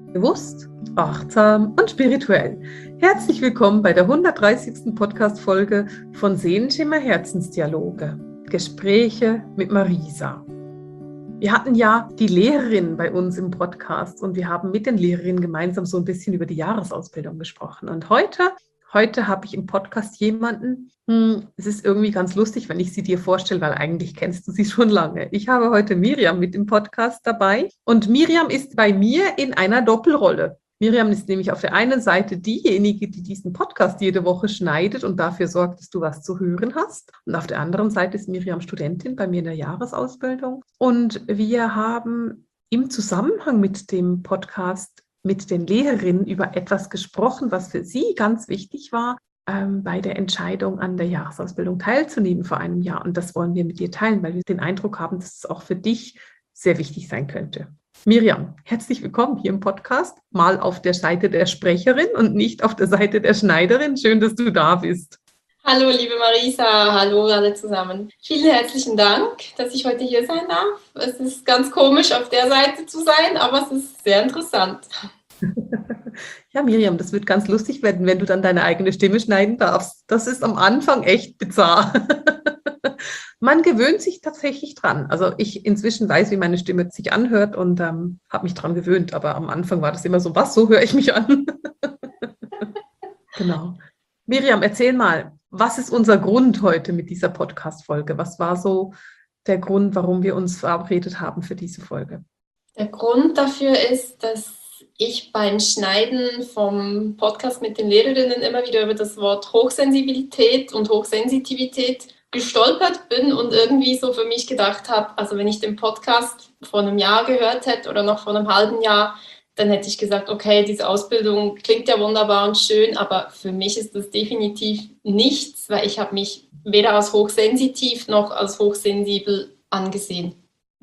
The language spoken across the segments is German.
Bewusst, achtsam und spirituell. Herzlich willkommen bei der 130. Podcast-Folge von Seelenschimmer Herzensdialoge. Gespräche mit Marisa. Wir hatten ja die Lehrerin bei uns im Podcast und wir haben mit den Lehrerinnen gemeinsam so ein bisschen über die Jahresausbildung gesprochen. Und heute habe ich im Podcast jemanden, es ist irgendwie ganz lustig, wenn ich sie dir vorstelle, weil eigentlich kennst du sie schon lange. Ich habe heute Miriam mit im Podcast dabei und Miriam ist bei mir in einer Doppelrolle. Miriam ist nämlich auf der einen Seite diejenige, die diesen Podcast jede Woche schneidet und dafür sorgt, dass du was zu hören hast. Und auf der anderen Seite ist Miriam Studentin bei mir in der Jahresausbildung. Und wir haben im Zusammenhang mit dem Podcast mit den Lehrerinnen über etwas gesprochen, was für sie ganz wichtig war, bei der Entscheidung an der Jahresausbildung teilzunehmen vor einem Jahr. Und das wollen wir mit dir teilen, weil wir den Eindruck haben, dass es auch für dich sehr wichtig sein könnte. Miriam, herzlich willkommen hier im Podcast, mal auf der Seite der Sprecherin und nicht auf der Seite der Schneiderin. Schön, dass du da bist. Hallo, liebe Marisa, hallo alle zusammen. Vielen herzlichen Dank, dass ich heute hier sein darf. Es ist ganz komisch, auf der Seite zu sein, aber es ist sehr interessant. Ja, Miriam, das wird ganz lustig werden, wenn du dann deine eigene Stimme schneiden darfst. Das ist am Anfang echt bizarr. Man gewöhnt sich tatsächlich dran. Also ich inzwischen weiß, wie meine Stimme sich anhört und habe mich dran gewöhnt. Aber am Anfang war das immer so, was, so höre ich mich an? Genau. Miriam, erzähl mal, was ist unser Grund heute mit dieser Podcast-Folge? Was war so der Grund, warum wir uns verabredet haben für diese Folge? Der Grund dafür ist, dass ich beim Schneiden vom Podcast mit den Lehrerinnen immer wieder über das Wort Hochsensibilität und Hochsensitivität gestolpert bin und irgendwie so für mich gedacht habe, also wenn ich den Podcast vor einem Jahr gehört hätte oder noch vor einem halben Jahr, dann hätte ich gesagt, okay, diese Ausbildung klingt ja wunderbar und schön, aber für mich ist das definitiv nichts, weil ich habe mich weder als hochsensitiv noch als hochsensibel angesehen.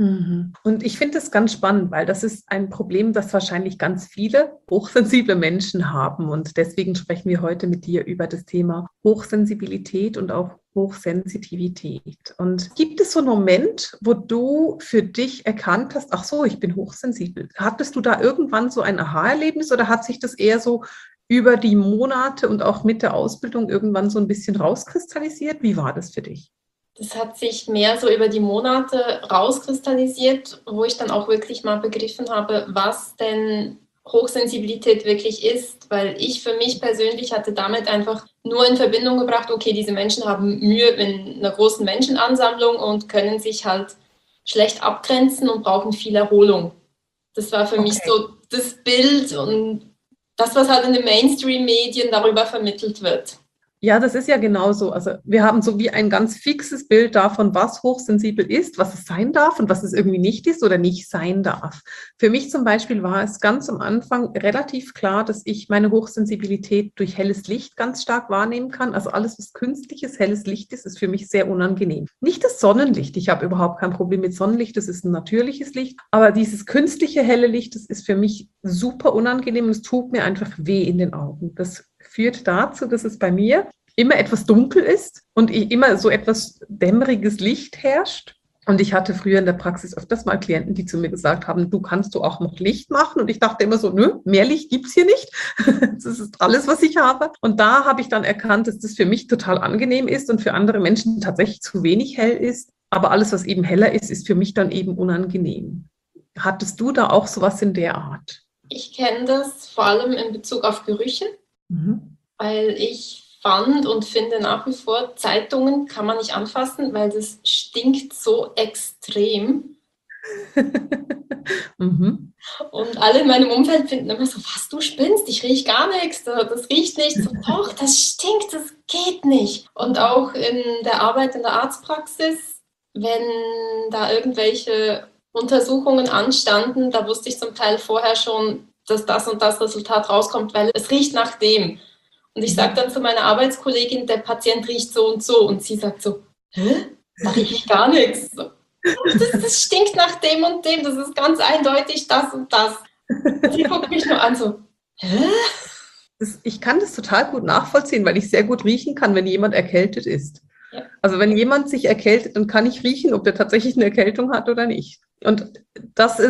Und ich finde es ganz spannend, weil das ist ein Problem, das wahrscheinlich ganz viele hochsensible Menschen haben. Und deswegen sprechen wir heute mit dir über das Thema Hochsensibilität und auch Hochsensitivität. Und gibt es so einen Moment, wo du für dich erkannt hast, ach so, ich bin hochsensibel? Hattest du da irgendwann so ein Aha-Erlebnis oder hat sich das eher so über die Monate und auch mit der Ausbildung irgendwann so ein bisschen rauskristallisiert? Wie war das für dich? Das hat sich mehr so über die Monate rauskristallisiert, wo ich dann auch wirklich mal begriffen habe, was denn Hochsensibilität wirklich ist, weil ich für mich persönlich hatte damit einfach nur in Verbindung gebracht, okay, diese Menschen haben Mühe in einer großen Menschenansammlung und können sich halt schlecht abgrenzen und brauchen viel Erholung. Das war für mich so das Bild und das, was halt in den Mainstream-Medien darüber vermittelt wird. Ja, das ist ja genauso. Also wir haben so wie ein ganz fixes Bild davon, was hochsensibel ist, was es sein darf und was es irgendwie nicht ist oder nicht sein darf. Für mich zum Beispiel war es ganz am Anfang relativ klar, dass ich meine Hochsensibilität durch helles Licht ganz stark wahrnehmen kann. Also alles, was künstliches, helles Licht ist, ist für mich sehr unangenehm. Nicht das Sonnenlicht. Ich habe überhaupt kein Problem mit Sonnenlicht. Das ist ein natürliches Licht. Aber dieses künstliche helle Licht, das ist für mich super unangenehm und es tut mir einfach weh in den Augen. Das führt dazu, dass es bei mir immer etwas dunkel ist und immer so etwas dämmeriges Licht herrscht. Und ich hatte früher in der Praxis öfters mal Klienten, die zu mir gesagt haben, du kannst du auch noch Licht machen? Und ich dachte immer so, nö, mehr Licht gibt's hier nicht. Das ist alles, was ich habe. Und da habe ich dann erkannt, dass das für mich total angenehm ist und für andere Menschen tatsächlich zu wenig hell ist. Aber alles, was eben heller ist, ist für mich dann eben unangenehm. Hattest du da auch sowas in der Art? Ich kenne das vor allem in Bezug auf Gerüche, weil ich fand und finde nach wie vor, Zeitungen kann man nicht anfassen, weil das stinkt so extrem. Und alle in meinem Umfeld finden immer so, was, du spinnst, ich rieche gar nichts, das riecht nicht. So, doch, das stinkt, das geht nicht. Und auch in der Arbeit in der Arztpraxis, wenn da irgendwelche Untersuchungen anstanden, da wusste ich zum Teil vorher schon, dass das und das Resultat rauskommt, weil es riecht nach dem. Und ich sage dann zu meiner Arbeitskollegin, der Patient riecht so und so. Und sie sagt so, hä? Da rieche ich gar nichts. Das stinkt nach dem und dem, das ist ganz eindeutig das und das. Und sie guckt mich nur an so, hä? Ich kann das total gut nachvollziehen, weil ich sehr gut riechen kann, wenn jemand erkältet ist. Ja. Also wenn jemand sich erkältet, dann kann ich riechen, ob der tatsächlich eine Erkältung hat oder nicht. Und das ist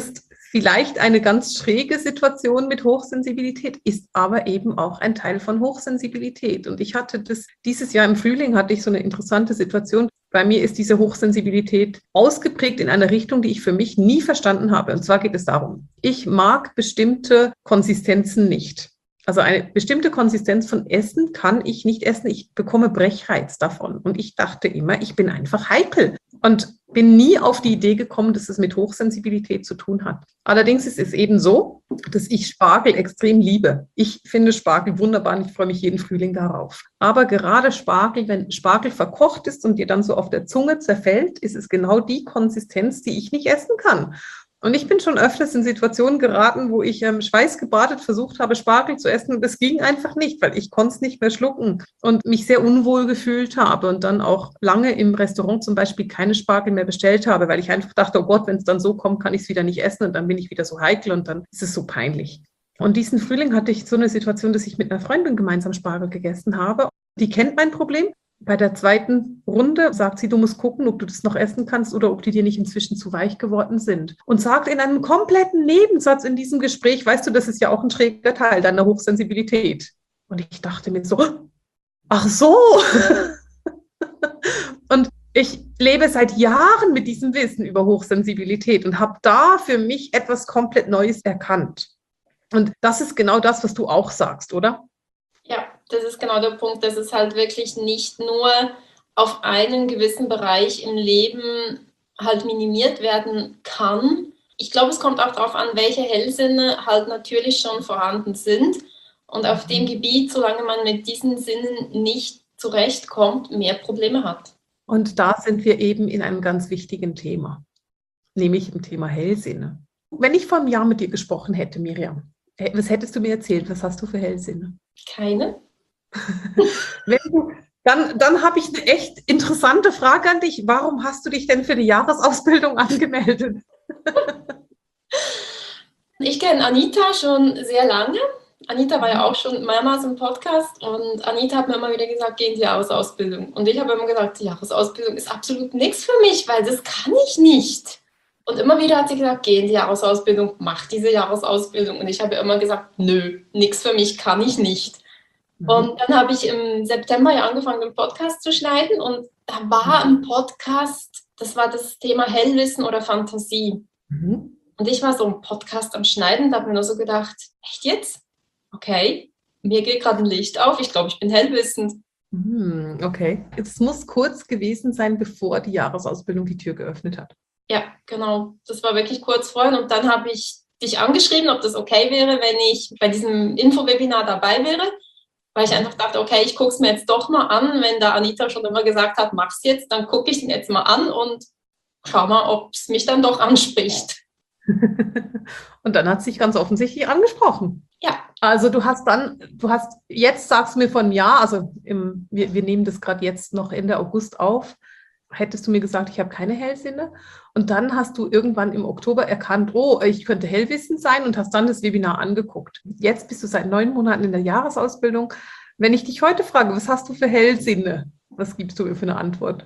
vielleicht eine ganz schräge Situation mit Hochsensibilität, ist aber eben auch ein Teil von Hochsensibilität. Und ich hatte dieses Jahr im Frühling hatte ich so eine interessante Situation. Bei mir ist diese Hochsensibilität ausgeprägt in einer Richtung, die ich für mich nie verstanden habe. Und zwar geht es darum, ich mag bestimmte Konsistenzen nicht. Also eine bestimmte Konsistenz von Essen kann ich nicht essen. Ich bekomme Brechreiz davon. Und ich dachte immer, ich bin einfach heikel und bin nie auf die Idee gekommen, dass es mit Hochsensibilität zu tun hat. Allerdings ist es eben so, dass ich Spargel extrem liebe. Ich finde Spargel wunderbar und ich freue mich jeden Frühling darauf. Aber gerade Spargel, wenn Spargel verkocht ist und dir dann so auf der Zunge zerfällt, ist es genau die Konsistenz, die ich nicht essen kann. Und ich bin schon öfters in Situationen geraten, wo ich schweißgebadet versucht habe, Spargel zu essen und es ging einfach nicht, weil ich konnte es nicht mehr schlucken und mich sehr unwohl gefühlt habe und dann auch lange im Restaurant zum Beispiel keine Spargel mehr bestellt habe, weil ich einfach dachte, oh Gott, wenn es dann so kommt, kann ich es wieder nicht essen und dann bin ich wieder so heikel und dann ist es so peinlich. Und diesen Frühling hatte ich so eine Situation, dass ich mit einer Freundin gemeinsam Spargel gegessen habe. Die kennt mein Problem. Bei der zweiten Runde sagt sie, du musst gucken, ob du das noch essen kannst oder ob die dir nicht inzwischen zu weich geworden sind. Und sagt in einem kompletten Nebensatz in diesem Gespräch, weißt du, das ist ja auch ein schräger Teil deiner Hochsensibilität. Und ich dachte mir so, ach so. Und ich lebe seit Jahren mit diesem Wissen über Hochsensibilität und habe da für mich etwas komplett Neues erkannt. Und das ist genau das, was du auch sagst, oder? Ja, das ist genau der Punkt, dass es halt wirklich nicht nur auf einen gewissen Bereich im Leben halt minimiert werden kann. Ich glaube, es kommt auch darauf an, welche Hellsinne halt natürlich schon vorhanden sind. Und auf dem Gebiet, solange man mit diesen Sinnen nicht zurechtkommt, mehr Probleme hat. Und da sind wir eben in einem ganz wichtigen Thema, nämlich im Thema Hellsinne. Wenn ich vor einem Jahr mit dir gesprochen hätte, Miriam, was hättest du mir erzählt? Was hast du für Hellsinne? Keine. Dann habe ich eine echt interessante Frage an dich. Warum hast du dich denn für die Jahresausbildung angemeldet? Ich kenne Anita schon sehr lange. Anita war ja auch schon mehrmals im Podcast und Anita hat mir immer wieder gesagt, geh in die Jahresausbildung. Und ich habe immer gesagt, die Jahresausbildung ist absolut nichts für mich, weil das kann ich nicht. Und immer wieder hat sie gesagt, geh in die Jahresausbildung, mach diese Jahresausbildung. Und ich habe immer gesagt, nö, nichts für mich, kann ich nicht. Und dann habe ich im September ja angefangen, einen Podcast zu schneiden. Und da war ein Podcast, das war das Thema Hellwissen oder Fantasie. Und ich war so ein Podcast am Schneiden, da habe mir nur so gedacht, echt jetzt? Okay, mir geht gerade ein Licht auf, ich glaube, ich bin hellwissend. Okay, es muss kurz gewesen sein, bevor die Jahresausbildung die Tür geöffnet hat. Ja, genau, das war wirklich kurz vorher und dann habe ich dich angeschrieben, ob das okay wäre, wenn ich bei diesem Infowebinar dabei wäre, weil ich einfach dachte, okay, ich gucke es mir jetzt doch mal an, wenn da Anita schon immer gesagt hat, mach's jetzt, dann gucke ich den jetzt mal an und schau mal, ob es mich dann doch anspricht. Und dann hat es dich ganz offensichtlich angesprochen. Ja. Also jetzt sagst du mir von ja, also wir nehmen das gerade jetzt noch Ende August auf, hättest du mir gesagt, ich habe keine Hellsinne. Und dann hast du irgendwann im Oktober erkannt, oh, ich könnte hellwissend sein und hast dann das Webinar angeguckt. Jetzt bist du seit 9 Monaten in der Jahresausbildung. Wenn ich dich heute frage, was hast du für Hellsinne? Was gibst du mir für eine Antwort?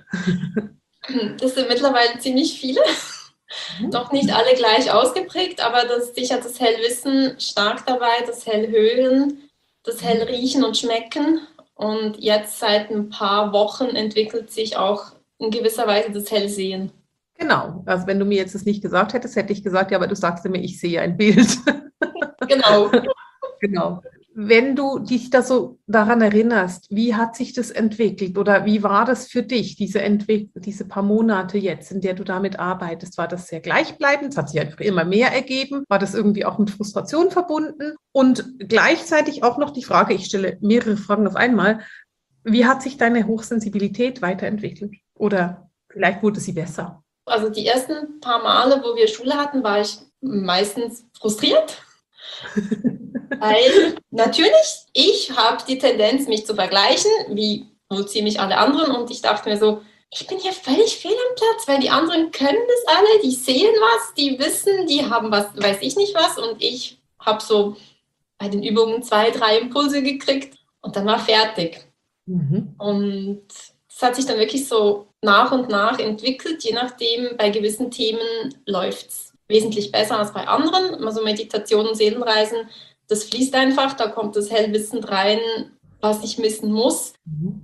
Das sind mittlerweile ziemlich viele. Noch nicht alle gleich ausgeprägt, aber das ist sicher das Hellwissen stark dabei, das Hellhören, das Hellriechen und Schmecken. Und jetzt seit ein paar Wochen entwickelt sich auch in gewisser Weise das Hellsehen. Genau, also wenn du mir jetzt das nicht gesagt hättest, hätte ich gesagt, ja, aber du sagst immer, ich sehe ein Bild. Genau. Genau. Wenn du dich da so daran erinnerst, wie hat sich das entwickelt oder wie war das für dich, diese paar Monate jetzt, in der du damit arbeitest? War das sehr gleichbleibend? Es hat sich einfach immer mehr ergeben? War das irgendwie auch mit Frustration verbunden? Und gleichzeitig auch noch die Frage, ich stelle mehrere Fragen auf einmal, wie hat sich deine Hochsensibilität weiterentwickelt? Oder vielleicht wurde sie besser? Also die ersten paar Male, wo wir Schule hatten, war ich meistens frustriert. Weil natürlich, ich habe die Tendenz, mich zu vergleichen, wie so ziemlich alle anderen. Und ich dachte mir so, ich bin hier völlig fehl am Platz, weil die anderen können das alle, die sehen was, die wissen, die haben was, weiß ich nicht was. Und ich habe so bei den Übungen 2, 3 Impulse gekriegt und dann war fertig. Und das hat sich dann wirklich so nach und nach entwickelt, je nachdem, bei gewissen Themen läuft es wesentlich besser als bei anderen. Also Meditationen, Seelenreisen, das fließt einfach, da kommt das Hellwissend rein, was ich wissen muss.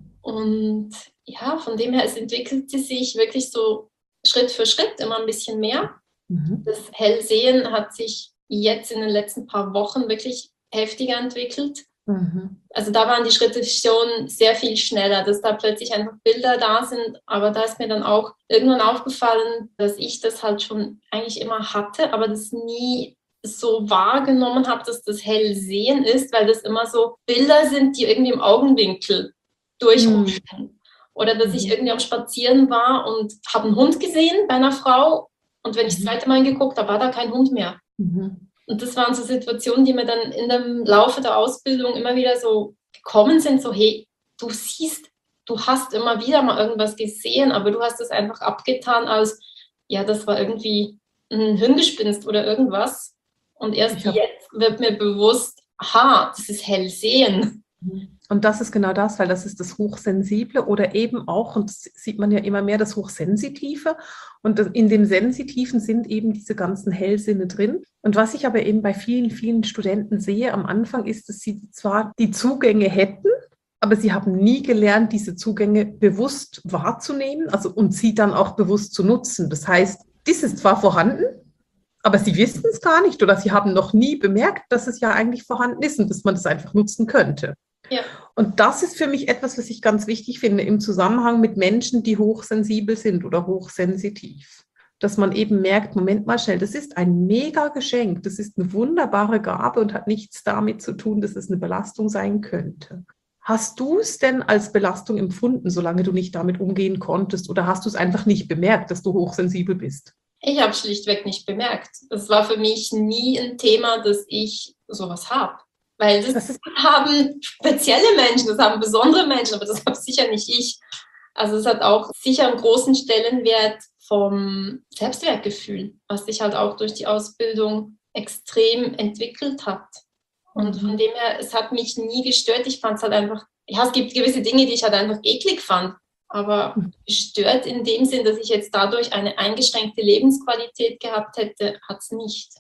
Und ja, von dem her, es entwickelte sich wirklich so Schritt für Schritt immer ein bisschen mehr. Das Hellsehen hat sich jetzt in den letzten paar Wochen wirklich heftiger entwickelt. Also da waren die Schritte schon sehr viel schneller, dass da plötzlich einfach Bilder da sind. Aber da ist mir dann auch irgendwann aufgefallen, dass ich das halt schon eigentlich immer hatte, aber das nie so wahrgenommen habe, dass das Hellsehen ist, weil das immer so Bilder sind, die irgendwie im Augenwinkel durchhuschen. Oder dass ich irgendwie am Spazieren war und habe einen Hund gesehen bei einer Frau und wenn ich das zweite Mal hingeguckt habe, war da kein Hund mehr. Und das waren so Situationen, die mir dann in dem Laufe der Ausbildung immer wieder so gekommen sind, so hey, du siehst, du hast immer wieder mal irgendwas gesehen, aber du hast es einfach abgetan als, ja, das war irgendwie ein Hirngespinst oder irgendwas. Und erst jetzt wird mir bewusst, aha, das ist Hellsehen. Und das ist genau das, weil das ist das Hochsensible oder eben auch, und das sieht man ja immer mehr, das Hochsensitive. Und in dem Sensitiven sind eben diese ganzen Hellsinne drin. Und was ich aber eben bei vielen, vielen Studenten sehe am Anfang ist, dass sie zwar die Zugänge hätten, aber sie haben nie gelernt, diese Zugänge bewusst wahrzunehmen, also und sie dann auch bewusst zu nutzen. Das heißt, dies ist zwar vorhanden, aber sie wissen es gar nicht oder sie haben noch nie bemerkt, dass es ja eigentlich vorhanden ist und dass man das einfach nutzen könnte. Ja. Und das ist für mich etwas, was ich ganz wichtig finde im Zusammenhang mit Menschen, die hochsensibel sind oder hochsensitiv. Dass man eben merkt, Moment mal schnell, das ist ein mega Geschenk, das ist eine wunderbare Gabe und hat nichts damit zu tun, dass es eine Belastung sein könnte. Hast du es denn als Belastung empfunden, solange du nicht damit umgehen konntest, oder hast du es einfach nicht bemerkt, dass du hochsensibel bist? Ich habe schlichtweg nicht bemerkt. Das war für mich nie ein Thema, dass ich sowas habe. Weil das haben spezielle Menschen, das haben besondere Menschen, aber das habe sicher nicht ich. Also es hat auch sicher einen großen Stellenwert vom Selbstwertgefühl, was sich halt auch durch die Ausbildung extrem entwickelt hat. Und von dem her, es hat mich nie gestört. Ich fand es halt einfach, ja, es gibt gewisse Dinge, die ich halt einfach eklig fand. Aber gestört in dem Sinn, dass ich jetzt dadurch eine eingeschränkte Lebensqualität gehabt hätte, hat es nicht.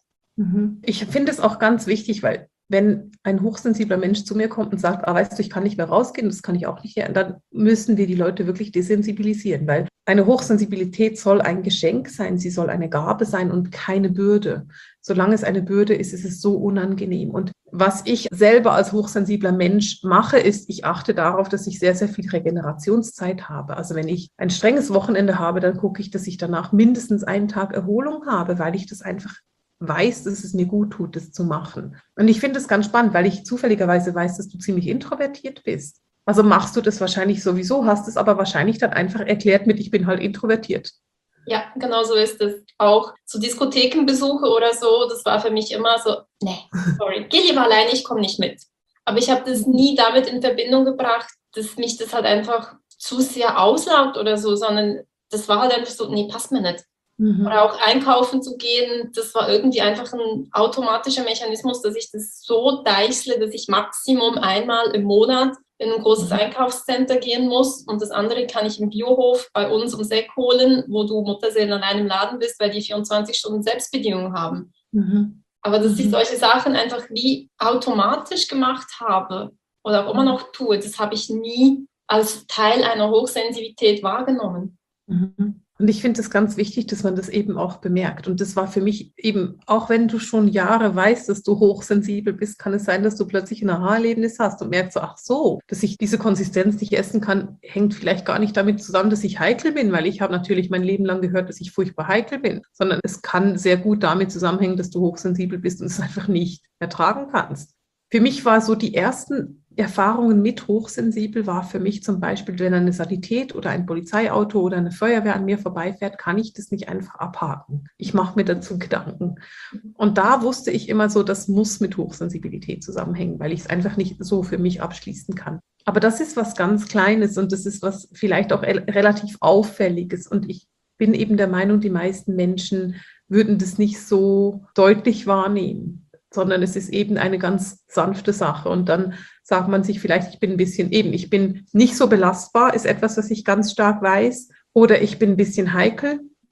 Ich finde es auch ganz wichtig, weil wenn ein hochsensibler Mensch zu mir kommt und sagt, weißt du, ich kann nicht mehr rausgehen, das kann ich auch nicht mehr, dann müssen wir die Leute wirklich desensibilisieren, weil eine Hochsensibilität soll ein Geschenk sein, sie soll eine Gabe sein und keine Bürde. Solange es eine Bürde ist, ist es so unangenehm. Und was ich selber als hochsensibler Mensch mache, ist, ich achte darauf, dass ich sehr, sehr viel Regenerationszeit habe. Also wenn ich ein strenges Wochenende habe, dann gucke ich, dass ich danach mindestens einen Tag Erholung habe, weil ich das einfach weiß, dass es mir gut tut, das zu machen. Und ich finde es ganz spannend, weil ich zufälligerweise weiß, dass du ziemlich introvertiert bist. Also machst du das wahrscheinlich sowieso, hast es aber wahrscheinlich dann einfach erklärt mit, ich bin halt introvertiert. Ja, genau so ist es. Auch zu Diskothekenbesuche oder so, das war für mich immer so, nee, sorry, geh lieber alleine, ich komme nicht mit. Aber ich habe das nie damit in Verbindung gebracht, dass mich das halt einfach zu sehr auslaugt oder so, sondern das war halt einfach so, nee, passt mir nicht. Oder auch einkaufen zu gehen, das war irgendwie einfach ein automatischer Mechanismus, dass ich das so deichsle, dass ich Maximum einmal im Monat in ein großes Einkaufscenter gehen muss und das andere kann ich im Biohof bei uns ums Eck holen, wo du Mutterseelen allein im Laden bist, weil die 24 Stunden Selbstbedienung haben. Aber dass ich solche Sachen einfach wie automatisch gemacht habe oder auch immer noch tue, das habe ich nie als Teil einer Hochsensibilität wahrgenommen. Und ich finde es ganz wichtig, dass man das eben auch bemerkt. Und das war für mich eben, auch wenn du schon Jahre weißt, dass du hochsensibel bist, kann es sein, dass du plötzlich ein Aha-Erlebnis hast und merkst so, ach so, dass ich diese Konsistenz nicht essen kann, hängt vielleicht gar nicht damit zusammen, dass ich heikel bin, weil ich habe natürlich mein Leben lang gehört, dass ich furchtbar heikel bin, sondern es kann sehr gut damit zusammenhängen, dass du hochsensibel bist und es einfach nicht ertragen kannst. Für mich war so die ersten Erfahrungen mit hochsensibel war für mich zum Beispiel, wenn eine Sanität oder ein Polizeiauto oder eine Feuerwehr an mir vorbeifährt, kann ich das nicht einfach abhaken. Ich mache mir dazu Gedanken. Und da wusste ich immer so, das muss mit Hochsensibilität zusammenhängen, weil ich es einfach nicht so für mich abschließen kann. Aber das ist was ganz Kleines und das ist was vielleicht auch relativ Auffälliges. Und ich bin eben der Meinung, die meisten Menschen würden das nicht so deutlich wahrnehmen, sondern es ist eben eine ganz sanfte Sache. Und dann sagt man sich vielleicht, ich bin nicht so belastbar, ist etwas, was ich ganz stark weiß, oder ich bin ein bisschen heikel.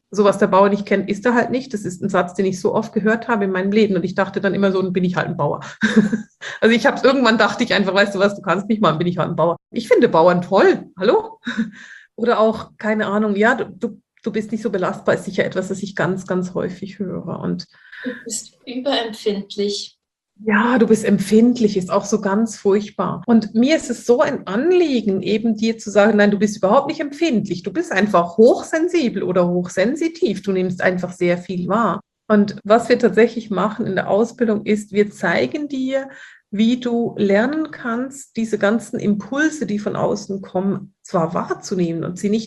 So was der Bauer nicht kennt, ist er halt nicht. Das ist ein Satz, den ich so oft gehört habe in meinem Leben. Und ich dachte dann immer so, dann bin ich halt ein Bauer. Also irgendwann dachte ich einfach, weißt du was, du kannst nicht mal, dann bin ich halt ein Bauer. Ich finde Bauern toll. Hallo? Oder auch, keine Ahnung, ja, du bist nicht so belastbar, ist sicher etwas, das ich ganz, ganz häufig höre. Und Du bist überempfindlich. ja, du bist empfindlich, ist auch so ganz furchtbar. Und mir ist es so ein Anliegen, eben dir zu sagen, nein, du bist überhaupt nicht empfindlich. Du bist einfach hochsensibel oder hochsensitiv. Du nimmst einfach sehr viel wahr. Und was wir tatsächlich machen in der Ausbildung ist, wir zeigen dir, wie du lernen kannst, diese ganzen Impulse, die von außen kommen, zwar wahrzunehmen und sie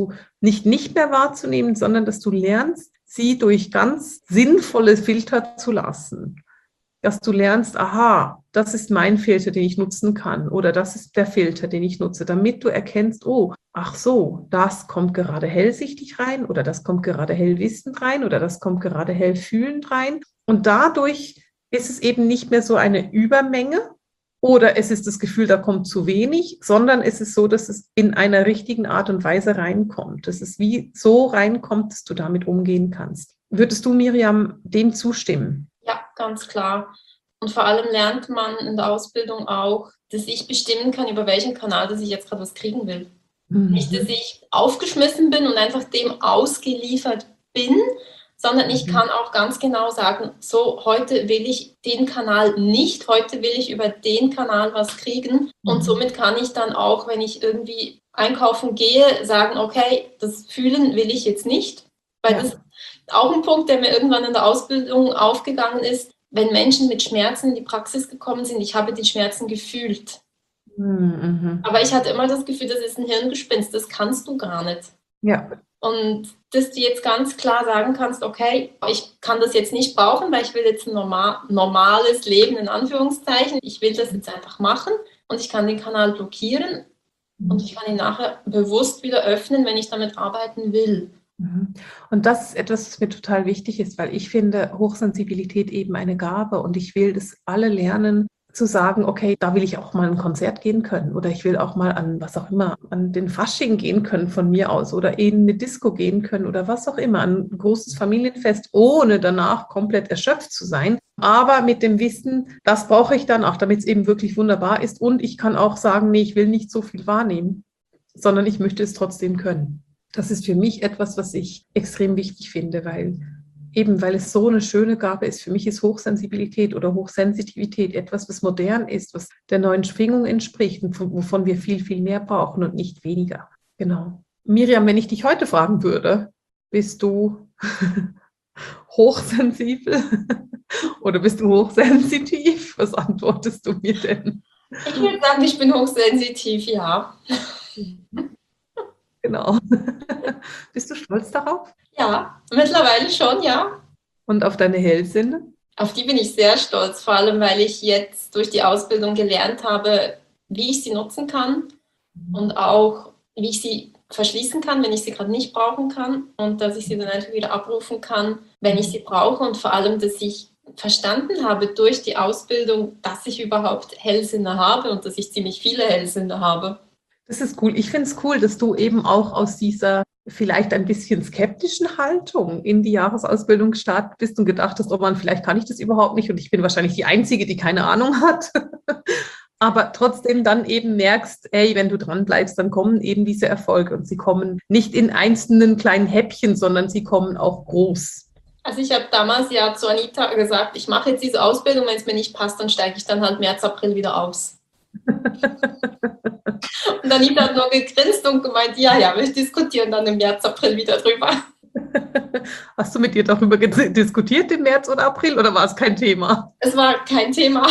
nicht mehr wahrzunehmen, sondern dass du lernst, sie durch ganz sinnvolle Filter zu lassen. Dass du lernst, aha, das ist mein Filter, den ich nutzen kann, oder das ist der Filter, den ich nutze, damit du erkennst, oh, ach so, das kommt gerade hellsichtig rein, oder das kommt gerade hellwissend rein, oder das kommt gerade hellfühlend rein. Und dadurch ist es eben nicht mehr so eine Übermenge, oder es ist das Gefühl, da kommt zu wenig, sondern es ist so, dass es in einer richtigen Art und Weise reinkommt. Dass es wie so reinkommt, dass du damit umgehen kannst. Würdest du, Miriam, dem zustimmen? Ja, ganz klar. Und vor allem lernt man in der Ausbildung auch, dass ich bestimmen kann, über welchen Kanal, dass ich jetzt gerade was kriegen will. Nicht, dass ich aufgeschmissen bin und einfach dem ausgeliefert bin, sondern ich kann auch ganz genau sagen, so, heute will ich den Kanal nicht, heute will ich über den Kanal was kriegen. Und somit kann ich dann auch, wenn ich irgendwie einkaufen gehe, sagen, okay, das Fühlen will ich jetzt nicht. Weil das ist auch ein Punkt, der mir irgendwann in der Ausbildung aufgegangen ist, wenn Menschen mit Schmerzen in die Praxis gekommen sind, ich habe die Schmerzen gefühlt. Aber ich hatte immer das Gefühl, das ist ein Hirngespinst, das kannst du gar nicht. Ja. Und dass du jetzt ganz klar sagen kannst, okay, ich kann das jetzt nicht brauchen, weil ich will jetzt ein normales Leben, in Anführungszeichen. Ich will das jetzt einfach machen und ich kann den Kanal blockieren und ich kann ihn nachher bewusst wieder öffnen, wenn ich damit arbeiten will. Und das ist etwas, was mir total wichtig ist, weil ich finde Hochsensibilität eben eine Gabe und ich will, dass alle lernen zu sagen, okay, da will ich auch mal ein Konzert gehen können oder ich will auch mal an was auch immer, an den Fasching gehen können von mir aus oder in eine Disco gehen können oder was auch immer, an ein großes Familienfest, ohne danach komplett erschöpft zu sein, aber mit dem Wissen, das brauche ich dann auch, damit es eben wirklich wunderbar ist und ich kann auch sagen, nee, ich will nicht so viel wahrnehmen, sondern ich möchte es trotzdem können. Das ist für mich etwas, was ich extrem wichtig finde, weil es so eine schöne Gabe ist. Für mich ist Hochsensibilität oder Hochsensitivität etwas, was modern ist, was der neuen Schwingung entspricht und wovon wir viel, viel mehr brauchen und nicht weniger. Genau. Miriam, wenn ich dich heute fragen würde, bist du hochsensibel oder bist du hochsensitiv? Was antwortest du mir denn? Ich würde sagen, ich bin hochsensitiv, ja. Genau. Bist du stolz darauf? Ja, mittlerweile schon, ja. Und auf deine Hellsinne? Auf die bin ich sehr stolz, vor allem weil ich jetzt durch die Ausbildung gelernt habe, wie ich sie nutzen kann und auch, wie ich sie verschließen kann, wenn ich sie gerade nicht brauchen kann und dass ich sie dann einfach wieder abrufen kann, wenn ich sie brauche und vor allem, dass ich verstanden habe durch die Ausbildung, dass ich überhaupt Hellsinne habe und dass ich ziemlich viele Hellsinne habe. Das ist cool. Ich finde es cool, dass du eben auch aus dieser vielleicht ein bisschen skeptischen Haltung in die Jahresausbildung gestartet bist und gedacht hast, oh Mann, vielleicht kann ich das überhaupt nicht und ich bin wahrscheinlich die Einzige, die keine Ahnung hat. Aber trotzdem dann eben merkst, ey, wenn du dran bleibst, dann kommen eben diese Erfolge und sie kommen nicht in einzelnen kleinen Häppchen, sondern sie kommen auch groß. Also ich habe damals ja zu Anita gesagt, ich mache jetzt diese Ausbildung, wenn es mir nicht passt, dann steige ich dann halt März, April wieder aus. Und Anita hat nur gegrinst und gemeint, ja, wir diskutieren dann im März, April wieder drüber. Hast du mit ihr darüber diskutiert im März oder April oder war es kein Thema? Es war kein Thema.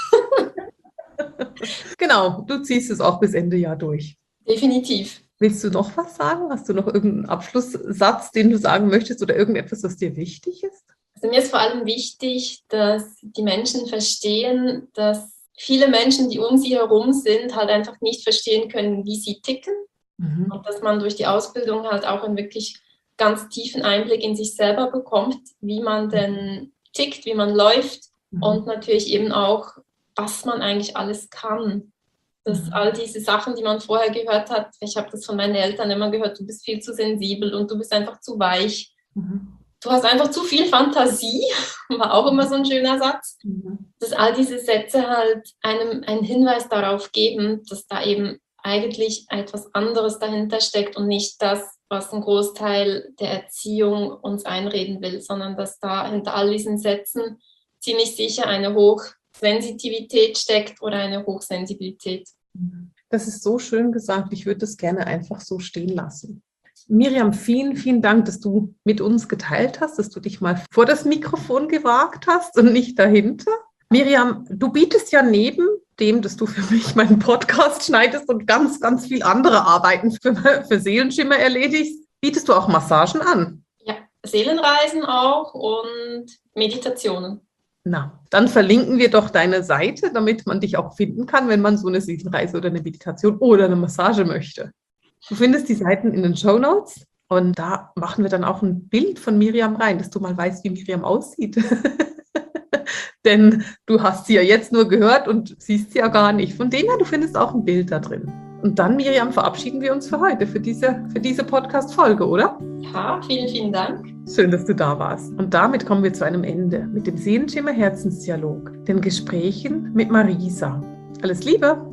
Genau, du ziehst es auch bis Ende Jahr durch. Definitiv. Willst du noch was sagen? Hast du noch irgendeinen Abschlusssatz, den du sagen möchtest oder irgendetwas, was dir wichtig ist? Also mir ist vor allem wichtig, dass die Menschen verstehen, dass viele Menschen, die um sie herum sind, halt einfach nicht verstehen können, wie sie ticken. Und dass man durch die Ausbildung halt auch einen wirklich ganz tiefen Einblick in sich selber bekommt, wie man denn tickt, wie man läuft und natürlich eben auch, was man eigentlich alles kann. Dass all diese Sachen, die man vorher gehört hat, ich habe das von meinen Eltern immer gehört, du bist viel zu sensibel und du bist einfach zu weich. Du hast einfach zu viel Fantasie, war auch immer so ein schöner Satz, dass all diese Sätze halt einem einen Hinweis darauf geben, dass da eben eigentlich etwas anderes dahinter steckt und nicht das, was ein Großteil der Erziehung uns einreden will, sondern dass da hinter all diesen Sätzen ziemlich sicher eine Hochsensitivität steckt oder eine Hochsensibilität. Das ist so schön gesagt. Ich würde das gerne einfach so stehen lassen. Miriam, vielen, vielen Dank, dass du mit uns geteilt hast, dass du dich mal vor das Mikrofon gewagt hast und nicht dahinter. Miriam, du bietest ja neben dem, dass du für mich meinen Podcast schneidest und ganz, ganz viel andere Arbeiten für Seelenschimmer erledigst, bietest du auch Massagen an. Ja, Seelenreisen auch und Meditationen. Na, dann verlinken wir doch deine Seite, damit man dich auch finden kann, wenn man so eine Seelenreise oder eine Meditation oder eine Massage möchte. Du findest die Seiten in den Shownotes und da machen wir dann auch ein Bild von Miriam rein, dass du mal weißt, wie Miriam aussieht. Denn du hast sie ja jetzt nur gehört und siehst sie ja gar nicht. Von dem her, du findest auch ein Bild da drin. Und dann, Miriam, verabschieden wir uns für heute, für diese Podcast-Folge, oder? Ja, vielen, vielen Dank. Schön, dass du da warst. Und damit kommen wir zu einem Ende mit dem Seelenschimmer Herzensdialog, den Gesprächen mit Marisa. Alles Liebe!